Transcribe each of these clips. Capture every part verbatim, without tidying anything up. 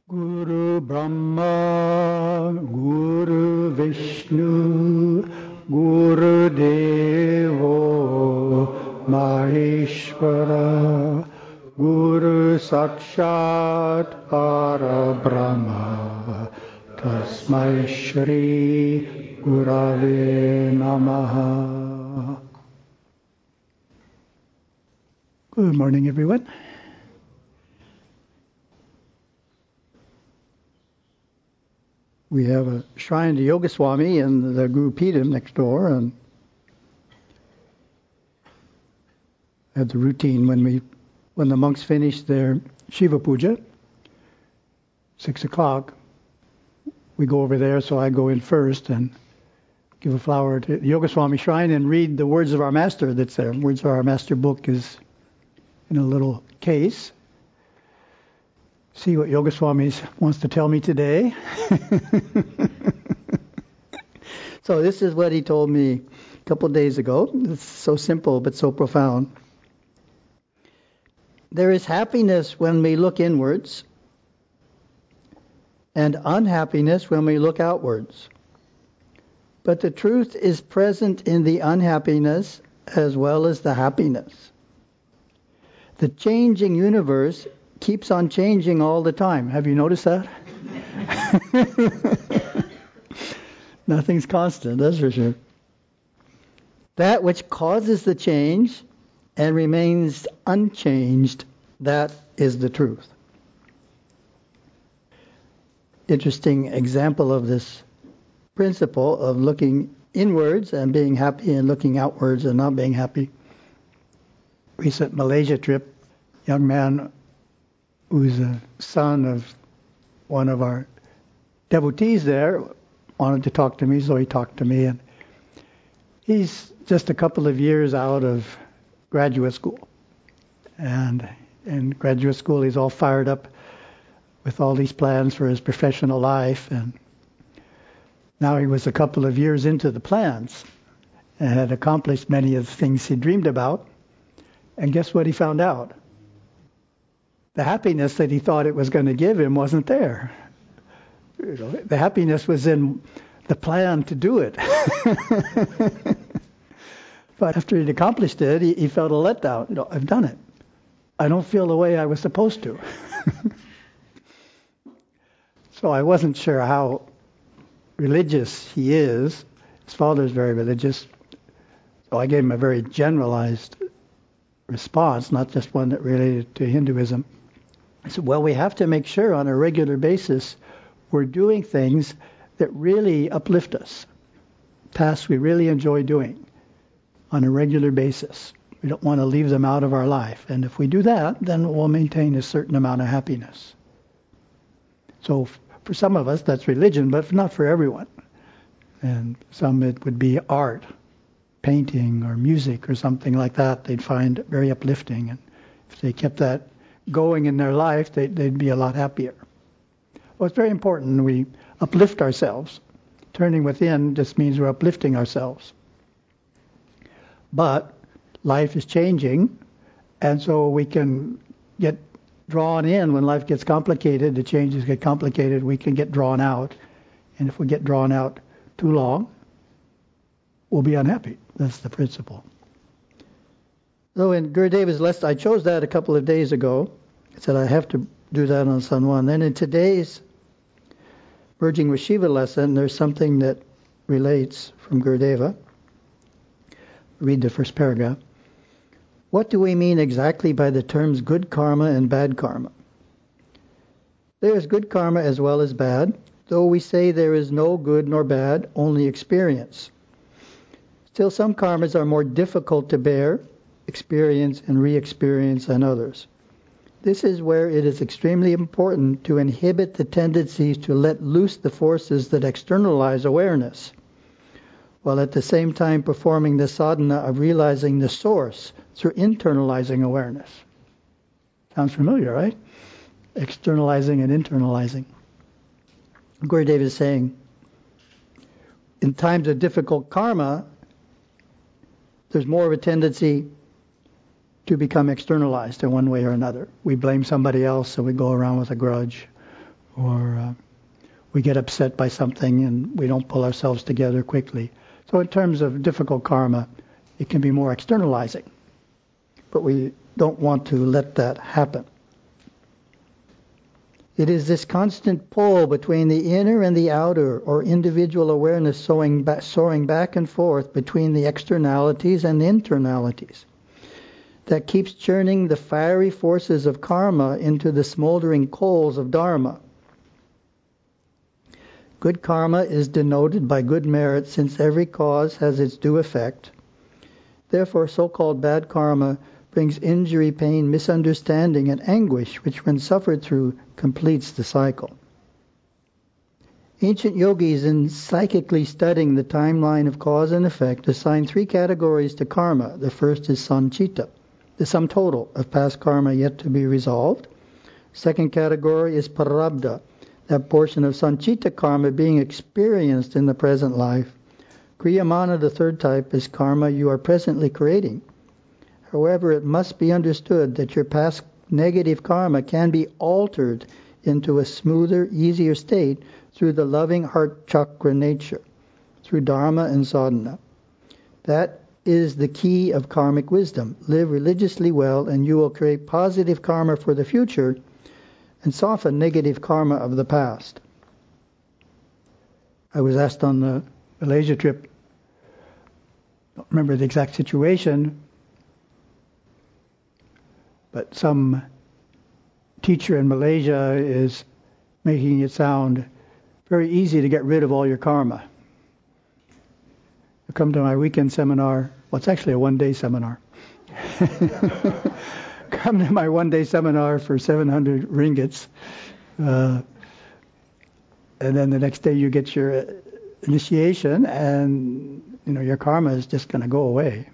Guru Brahma, Guru Vishnu, Guru Devo Maheshwara, Guru Sakshat Parabrahma, Tasmai Shri Gurave Namaha. Good morning, everyone. We have a shrine to Yoga Swami in the Guru Peetham next door, and had the routine when we, when the monks finish their Shiva Puja, six o'clock, we go over there. So I go in first and give a flower to the Yoga Swami shrine and read the words of our master that's there. Words of our master book is in a little case. See what Yoga Swami wants to tell me today. So this is what he told me a couple of days ago. It's so simple but so profound. There is happiness when we look inwards and unhappiness when we look outwards. But the truth is present in the unhappiness as well as the happiness. The changing universe keeps on changing all the time. Have you noticed that? Nothing's constant, that's for sure. That which causes the change and remains unchanged, that is the truth. Interesting example of this principle of looking inwards and being happy and looking outwards and not being happy. Recent Malaysia trip, young man who's a son of one of our devotees there, wanted to talk to me, so he talked to me. And he's just a couple of years out of graduate school. And in graduate school, he's all fired up with all these plans for his professional life. And now he was a couple of years into the plans and had accomplished many of the things he dreamed about. And guess what he found out? The happiness that he thought it was going to give him wasn't there. You know, the happiness was in the plan to do it. But after he'd accomplished it, he, he felt a letdown. You know, I've done it. I don't feel the way I was supposed to. So I wasn't sure how religious he is. His father's very religious. So I gave him a very generalized response, not just one that related to Hinduism. I said, well, we have to make sure on a regular basis we're doing things that really uplift us, tasks we really enjoy doing on a regular basis. We don't want to leave them out of our life. And if we do that, then we'll maintain a certain amount of happiness. So for some of us, that's religion, but not for everyone. And some it would be art, painting or music or something like that. They'd find very uplifting. And if they kept that going in their life, they'd, they'd be a lot happier. Well, it's very important we uplift ourselves. Turning within just means we're uplifting ourselves. But life is changing, and so we can get drawn in when life gets complicated, the changes get complicated, we can get drawn out. And if we get drawn out too long, we'll be unhappy. That's the principle. So in Gurudeva's lesson, I chose that a couple of days ago. I said I have to do that on San Juan. Then in today's Merging with Shiva lesson, there's something that relates from Gurudeva. Read the first paragraph. What do we mean exactly by the terms good karma and bad karma? There is good karma as well as bad, though we say there is no good nor bad, only experience. Still, some karmas are more difficult to bear, experience, and re-experience than others. This is where it is extremely important to inhibit the tendencies to let loose the forces that externalize awareness, while at the same time performing the sadhana of realizing the source through internalizing awareness. Sounds familiar, right? Externalizing and internalizing. Gurudeva is saying, in times of difficult karma, there's more of a tendency to become externalized in one way or another. We blame somebody else, so we go around with a grudge. or uh, we get upset by something and we don't pull ourselves together quickly. So in terms of difficult karma, it can be more externalizing. But we don't want to let that happen. It is this constant pull between the inner and the outer, or individual awareness soaring back, soaring back and forth between the externalities and the internalities, that keeps churning the fiery forces of karma into the smoldering coals of dharma. Good karma is denoted by good merit, since every cause has its due effect. Therefore, so-called bad karma brings injury, pain, misunderstanding, and anguish, which when suffered through, completes the cycle. Ancient yogis, in psychically studying the timeline of cause and effect, assign three categories to karma. The first is sanchita, the sum total of past karma yet to be resolved. Second category is prarabdha, that portion of sanchita karma being experienced in the present life. Kriyamana, the third type, is karma you are presently creating. However, it must be understood that your past negative karma can be altered into a smoother, easier state through the loving heart chakra nature, through dharma and sadhana. That is the key of karmic wisdom. Live religiously well, and you will create positive karma for the future and soften negative karma of the past. I was asked on the Malaysia trip, I don't remember the exact situation, but some teacher in Malaysia is making it sound very easy to get rid of all your karma. You come to my weekend seminar. Well, it's actually a one-day seminar. Come to my one-day seminar for seven hundred ringgits. Uh, and then the next day you get your initiation, and you know your karma is just going to go away.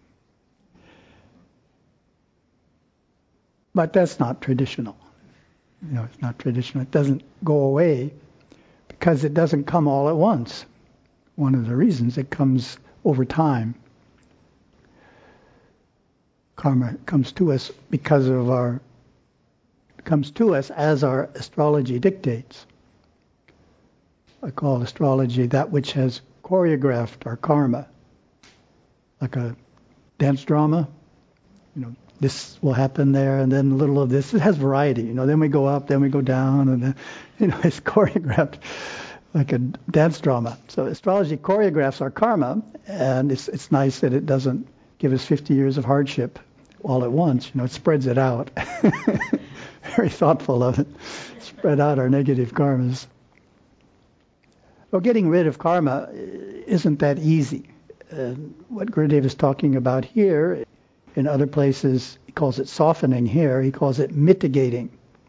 But that's not traditional. You know, it's not traditional. It doesn't go away because it doesn't come all at once. One of the reasons it comes over time. Karma comes to us because of our, comes to us as our astrology dictates. I call astrology that which has choreographed our karma. Like a dance drama, you know, this will happen there, and then a little of this. It has variety, you know. Then we go up, then we go down, and then, you know, it's choreographed like a dance drama. So astrology choreographs our karma, and it's it's nice that it doesn't give us fifty years of hardship all at once. You know, it spreads it out. Very thoughtful of it. Spread out our negative karmas. Well, getting rid of karma isn't that easy. Uh, what Gurudev is talking about here, in other places, he calls it softening. Here, he calls it mitigating.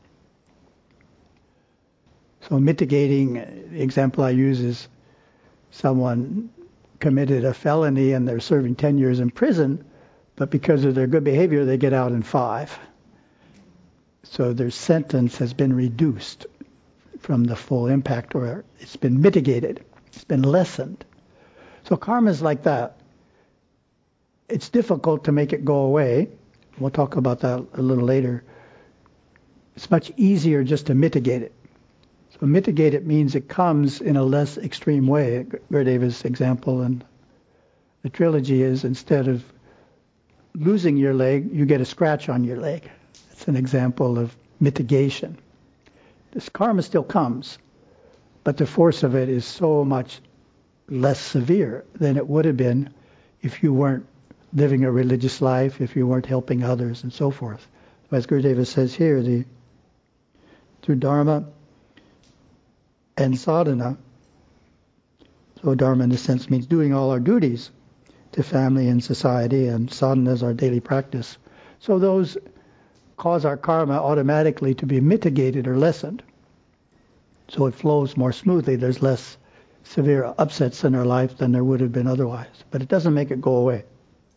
So mitigating, the example I use is someone committed a felony and they're serving ten years in prison, but because of their good behavior, they get out in five. So their sentence has been reduced from the full impact, or it's been mitigated. It's been lessened. So karma is like that. It's difficult to make it go away. We'll talk about that a little later. It's much easier just to mitigate it. So mitigate it means it comes in a less extreme way. Gurudeva's example in the trilogy is, instead of losing your leg, you get a scratch on your leg. It's an example of mitigation. This karma still comes, but the force of it is so much less severe than it would have been if you weren't living a religious life, if you weren't helping others, and so forth. As Gurudeva says here, the through dharma and sadhana, so dharma in a sense means doing all our duties to family and society, and sadhana is our daily practice. So those cause our karma automatically to be mitigated or lessened. So it flows more smoothly. There's less severe upsets in our life than there would have been otherwise. But it doesn't make it go away.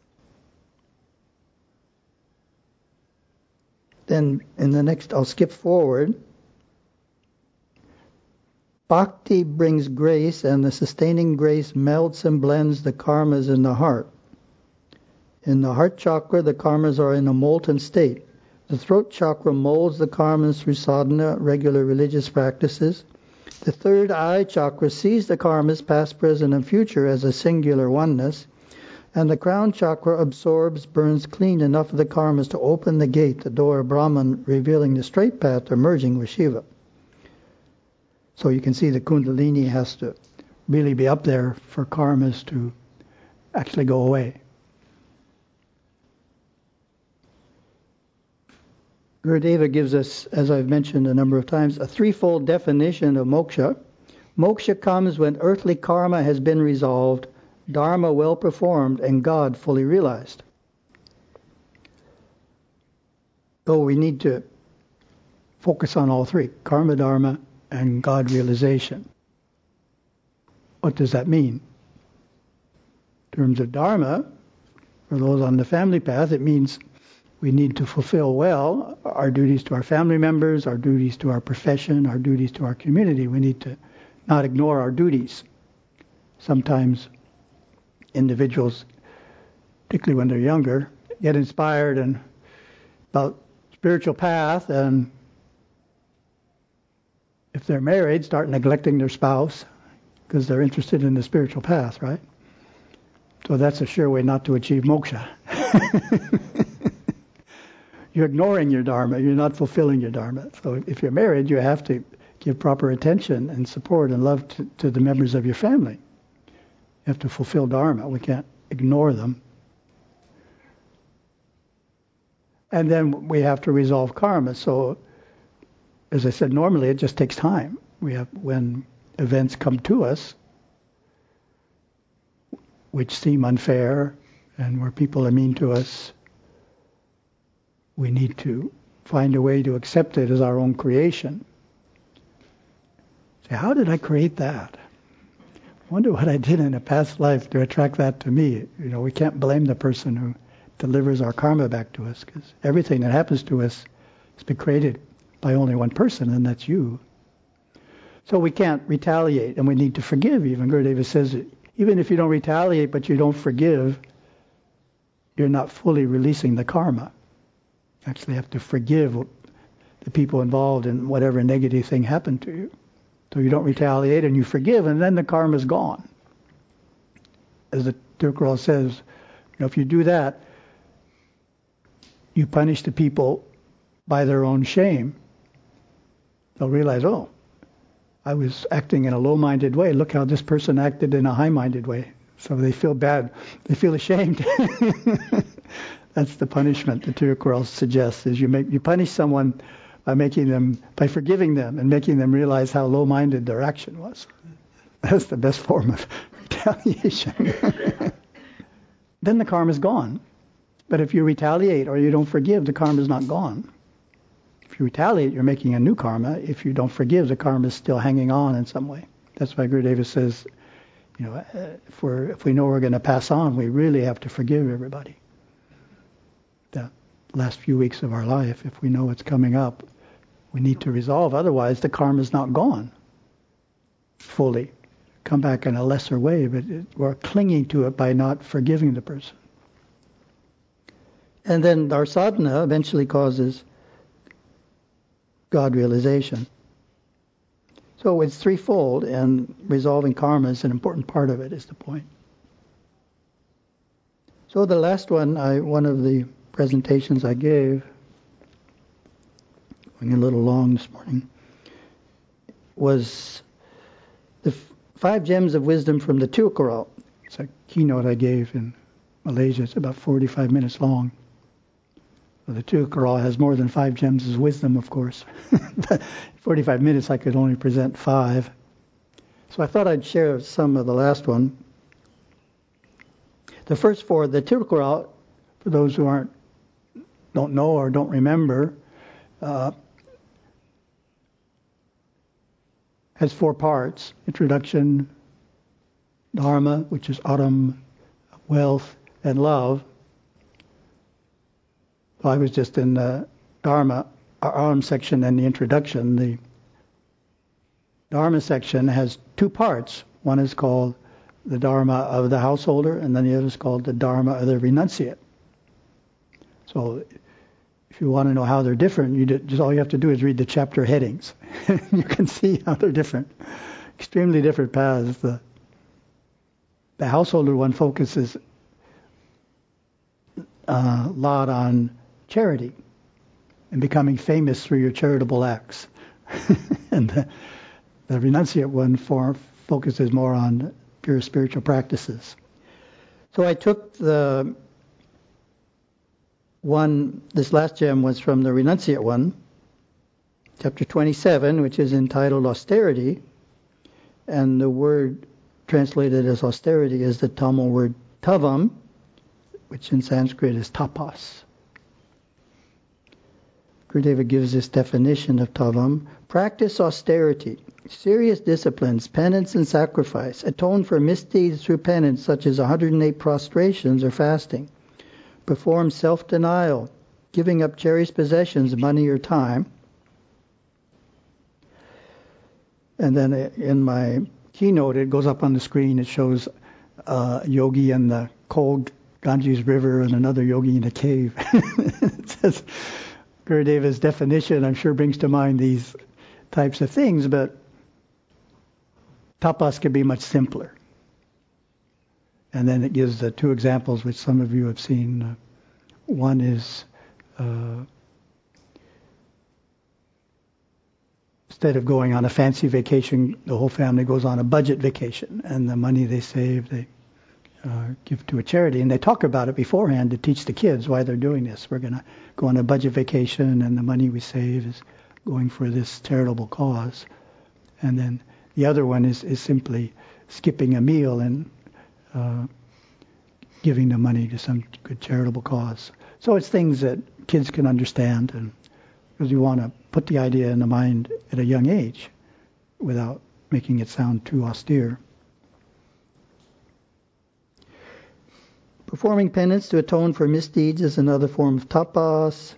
Then in the next, I'll skip forward. Bhakti brings grace, and the sustaining grace melts and blends the karmas in the heart. In the heart chakra, the karmas are in a molten state, The throat chakra molds the karmas through sadhana, regular religious practices. The third eye chakra sees the karmas, past, present, and future, as a singular oneness. And the crown chakra absorbs, burns clean enough of the karmas to open the gate, the door of Brahman, revealing the straight path to merging with Shiva. So you can see the Kundalini has to really be up there for karmas to actually go away. Gurudeva gives us, as I've mentioned a number of times, a threefold definition of moksha. Moksha comes when earthly karma has been resolved, dharma well performed, and God fully realized. So we need to focus on all three, karma, dharma, and God realization. What does that mean? In terms of dharma, for those on the family path, it means we need to fulfill well our duties to our family members, our duties to our profession, our duties to our community. We need to not ignore our duties. Sometimes individuals, particularly when they're younger, get inspired and about spiritual path, and if they're married, start neglecting their spouse because they're interested in the spiritual path, right? So that's a sure way not to achieve moksha. You're ignoring your dharma. You're not fulfilling your dharma. So if you're married, you have to give proper attention and support and love to, to the members of your family. You have to fulfill dharma. We can't ignore them. And then we have to resolve karma. So, as I said, normally it just takes time. We have, when events come to us which seem unfair and where people are mean to us, we need to find a way to accept it as our own creation. Say, how did I create that? I wonder what I did in a past life to attract that to me. You know, we can't blame the person who delivers our karma back to us, because everything that happens to us has been created by only one person, and that's you. So we can't retaliate, and we need to forgive. Even Gurudeva says, even if you don't retaliate but you don't forgive, you're not fully releasing the karma. You actually have to forgive the people involved in whatever negative thing happened to you. So you don't retaliate and you forgive, and then the karma's gone. As the Tirukkural says, you know, if you do that, you punish the people by their own shame. They'll realize, oh, I was acting in a low-minded way. Look how this person acted in a high-minded way. So they feel bad. They feel ashamed. That's the punishment the Tirukkural suggests, is you make you punish someone by making them, by forgiving them and making them realize how low-minded their action was. That's the best form of retaliation. Then the karma's gone. But if you retaliate or you don't forgive, the karma's not gone. If you retaliate, you're making a new karma. If you don't forgive, the karma's still hanging on in some way. That's why Gurudeva says, you know, if we're if we know we're going to pass on, we really have to forgive everybody. The last few weeks of our life, if we know what's coming up, we need to resolve. Otherwise, the karma's not gone fully. Come back in a lesser way, but it, we're clinging to it by not forgiving the person. And then our sadhana eventually causes God realization. So it's threefold, and resolving karma is an important part of it, is the point. So the last one, I, one of the presentations I gave, going a little long this morning, was the f- five gems of wisdom from the Tirukkural. It's a keynote I gave in Malaysia. It's about forty-five minutes long. Well, the Tirukkural has more than five gems of wisdom, of course. forty-five minutes, I could only present five. So I thought I'd share some of the last one. The first four, the Tirukkural, for those who aren't, don't know or don't remember, uh, has four parts: introduction, dharma, which is autumn, wealth, and love. I was just in the dharma, our autumn section, and the introduction. The dharma section has two parts. One is called the dharma of the householder, and then the other is called the dharma of the renunciate. So if you want to know how they're different, you just all you have to do is read the chapter headings. You can see how they're different. Extremely different paths. The, the householder one focuses a lot on charity and becoming famous through your charitable acts. And the, the renunciate one for, focuses more on pure spiritual practices. So I took the one, this last gem was from the renunciate one, chapter twenty-seven, which is entitled Austerity. And the word translated as austerity is the Tamil word tavam, which in Sanskrit is tapas. Gurudeva gives this definition of tavam: practice austerity, serious disciplines, penance and sacrifice, atone for misdeeds through penance such as one hundred eight prostrations or fasting, perform self-denial, giving up cherished possessions, money or time. And then in my keynote, it goes up on the screen, it shows a yogi in the cold Ganges River and another yogi in a cave. It says, Gurudeva's definition, I'm sure, brings to mind these types of things, but tapas can be much simpler. And then it gives the two examples which some of you have seen. Uh, one is uh, instead of going on a fancy vacation, the whole family goes on a budget vacation, and the money they save, they uh, give to a charity. And they talk about it beforehand to teach the kids why they're doing this. We're going to go on a budget vacation, and the money we save is going for this charitable cause. And then the other one is, is simply skipping a meal and uh, giving the money to some good charitable cause. So it's things that kids can understand, and because you want to put the idea in the mind at a young age without making it sound too austere. Performing penance to atone for misdeeds is another form of tapas.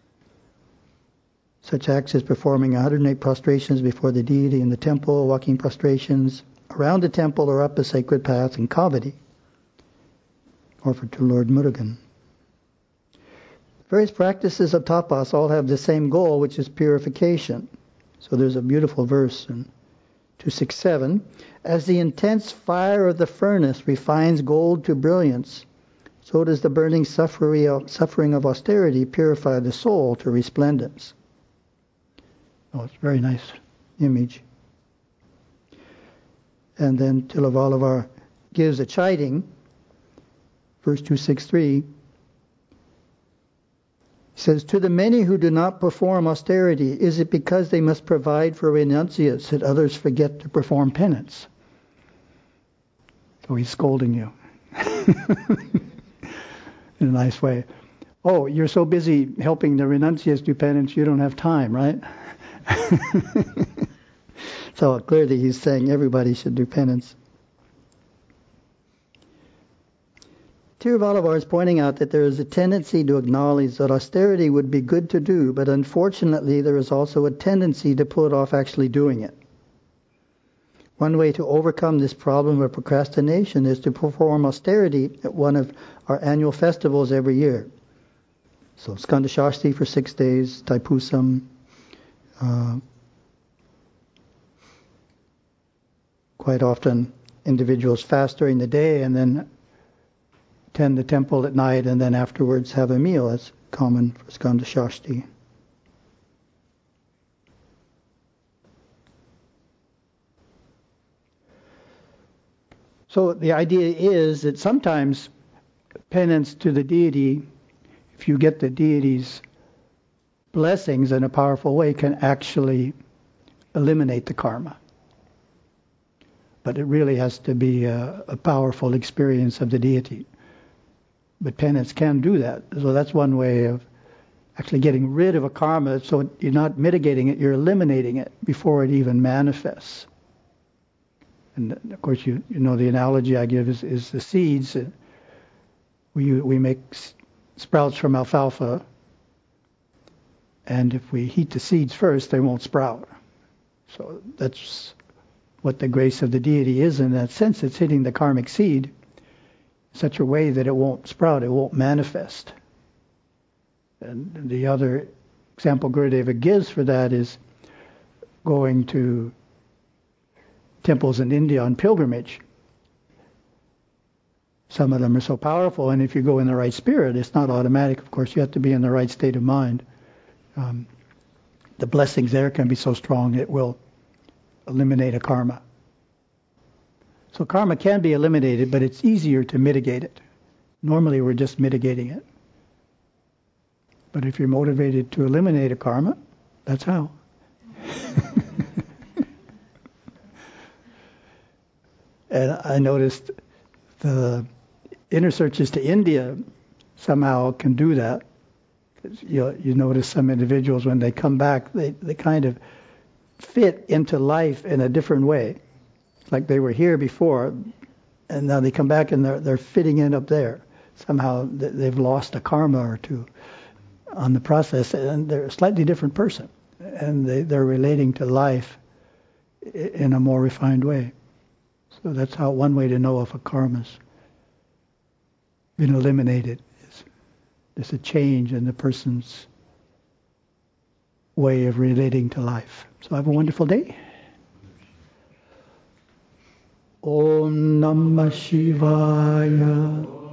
Such acts as performing one hundred eight prostrations before the deity in the temple, walking prostrations around the temple or up a sacred path in Kavadi, offered to Lord Murugan. Various practices of tapas all have the same goal, which is purification. So there's a beautiful verse in two sixty-seven. As the intense fire of the furnace refines gold to brilliance, so does the burning suffering of austerity purify the soul to resplendence. Oh, it's a very nice image. And then Tilavalava gives a chiding, verse two sixty-three. He says, to the many who do not perform austerity, is it because they must provide for renunciates that others forget to perform penance? So he's scolding you in a nice way. Oh, you're so busy helping the renunciates do penance, you don't have time, right? So clearly he's saying everybody should do penance. Tiruvallava is pointing out that there is a tendency to acknowledge that austerity would be good to do, but unfortunately there is also a tendency to put off actually doing it. One way to overcome this problem of procrastination is to perform austerity at one of our annual festivals every year. So Skanda Shashti for six days, Taipusam, uh, quite often individuals fast during the day and then attend the temple at night and then afterwards have a meal. That's common for Skanda Shashti. So the idea is that sometimes penance to the deity, if you get the deity's blessings in a powerful way, can actually eliminate the karma. But it really has to be a, a powerful experience of the deity. But penance can do that. So that's one way of actually getting rid of a karma. So you're not mitigating it, you're eliminating it before it even manifests. And of course, you, you know the analogy I give is, is the seeds. We we make sprouts from alfalfa, and if we heat the seeds first, they won't sprout. So that's what the grace of the deity is in that sense. It's hitting the karmic seed in such a way that it won't sprout, it won't manifest. And the other example Gurudeva gives for that is going to temples in India on pilgrimage. Some of them are so powerful, and if you go in the right spirit, it's not automatic. Of course, you have to be in the right state of mind. Um, the blessings there can be so strong it will eliminate a karma. So karma can be eliminated, but it's easier to mitigate it. Normally, we're just mitigating it. But if you're motivated to eliminate a karma, that's how. And I noticed the inner searches to India somehow can do that. You, you notice some individuals, when they come back, they, they kind of fit into life in a different way. Like they were here before, and now they come back and they're, they're fitting in up there. Somehow they've lost a karma or two on the process, and they're a slightly different person. And they, they're relating to life in a more refined way. So that's how one way to know if a karma's been eliminated. Is there's a change in the person's way of relating to life. So have a wonderful day. Om Namah Shivaya.